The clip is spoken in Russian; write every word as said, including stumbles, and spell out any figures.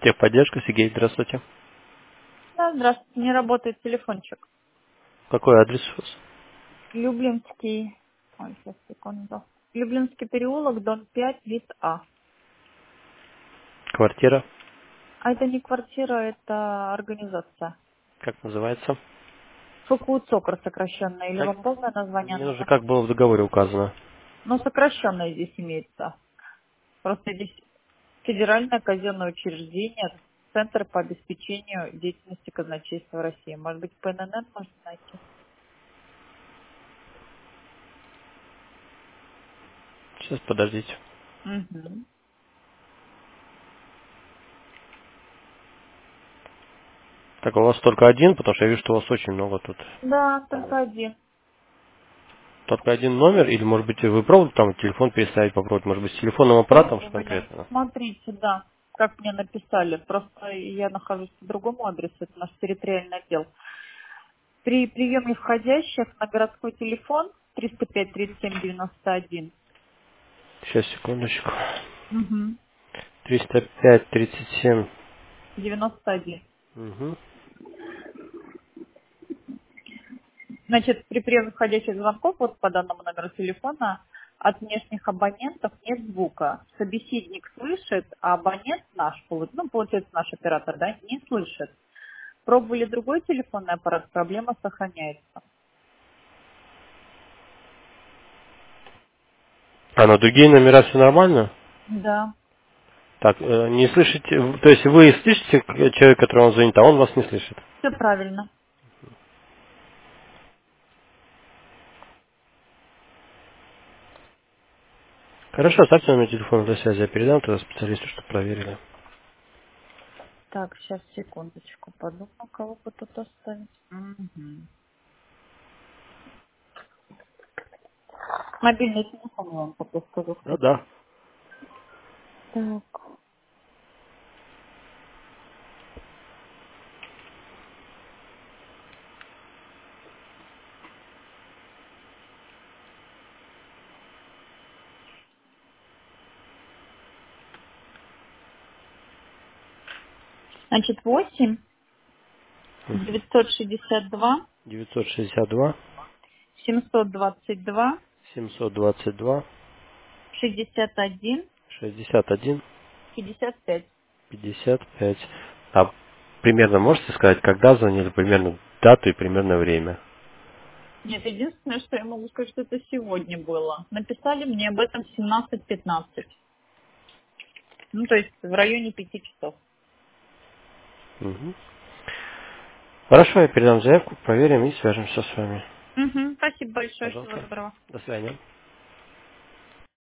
Техподдержка, Сергей, здравствуйте. Да, здравствуйте, не работает телефончик. Какой адрес у вас? Люблинский, ой, сейчас, секунду. Люблинский переулок, дом пять, вид А. Квартира? А это не квартира, это организация. Как называется? ФКУ ЦОКР сокращенная, или Как? вам полное название Мне нужно, нужно? как было в договоре указано. Ну, сокращенное здесь имеется. Просто здесь федеральное казенное учреждение, Центр по обеспечению деятельности казначейства России. Может быть, ПНН можно найти? Сейчас, подождите. Угу. Так, у вас только один, потому что я вижу, что у вас очень много тут. Да, только один. Только один номер, или, может быть, вы пробовали там телефон переставить, попробовать, может быть, с телефонным аппаратом что Пробовали. конкретно? Смотрите, да, как мне написали. Просто я нахожусь по другому адресу, это наш территориальный отдел. При приеме входящих на городской телефон триста пять тридцать семь девяносто один. Сейчас, секундочку. Угу. триста пять тридцать семь. девяносто один. Угу. Значит, при приеме входящих звонков вот по данному номеру телефона от внешних абонентов нет звука. Собеседник слышит, а абонент наш, полу- ну, получается, наш оператор, да, не слышит. Пробовали другой телефонный аппарат, проблема сохраняется. А на другие номера все нормально? Да, Так, э, не слышите, в- то есть вы слышите к- человека, который вам звонит, а он вас не слышит? все правильно. Хорошо, оставьте номер телефона для связи, я передам туда специалисту, чтобы проверили. Так, сейчас, секундочку, подумаю, кого бы тут оставить. Мгм. Мобильный телефон я вам пока скажу. Да, да. Так. Значит, восемь девятьсот шестьдесят два девятьсот шестьдесят два семьсот двадцать два семьсот двадцать два шестьдесят один шестьдесят один пятьдесят пять. пятьдесят пять. А примерно можете сказать, когда звонили, примерно дату и примерно время? Нет, единственное, что я могу сказать, что это сегодня было. Написали мне об этом семнадцать пятнадцать. Ну, то есть в районе пяти часов. Мгм. Хорошо, я передам заявку, проверим и свяжемся с вами. Угу. Спасибо большое, всего Пожалуйста. доброго. До свидания.